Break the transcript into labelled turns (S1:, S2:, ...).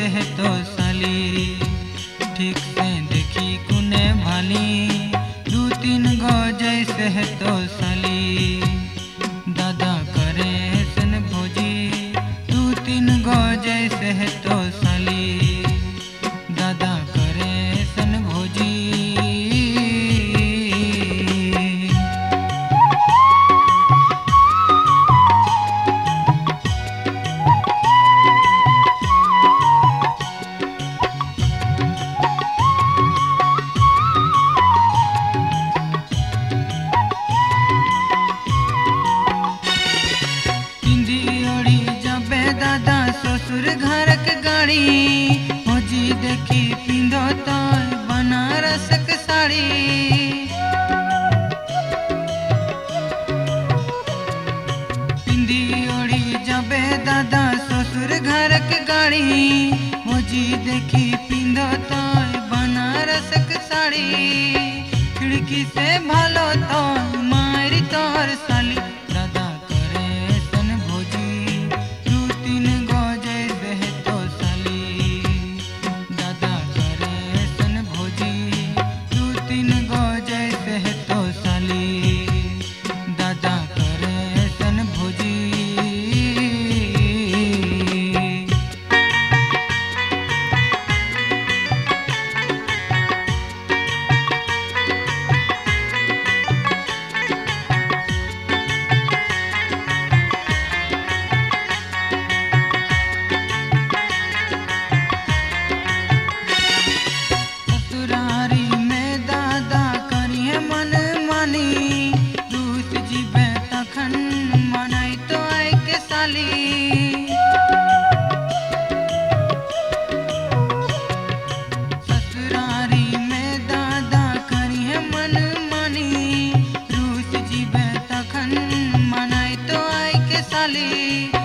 S1: जैसे है तो साली ठीक से देखी कुने भाली दू तीन गो जैसे है तो साली दादा करे सन भोजी दू तीन गो जैसे है तो साली दादा करे सन भोजी। दादा ससुर घर के गाड़ी भौजी देखी पिंधो तो बनारस के साड़ी पिंदी ओढ़ी जबे दादा ससुर घर के गाड़ी भौजी देखी पिंधो तो बनारस के साड़ी खिड़की से भालो तो मारी तोर साली दादा करे सन भौजी दू तीन गो जैसे है तो साली दादा करे सन भौजी दू तीन गो जैसे है तो साली दादा करे सन भौजी। ससुरारी में दादा करिए मन मानी रूस जीवे तखन मनाई तो आए के साली ससुरारी में दादा करिए मन मानी रूस जीवे तखन मनाई तो आए के साली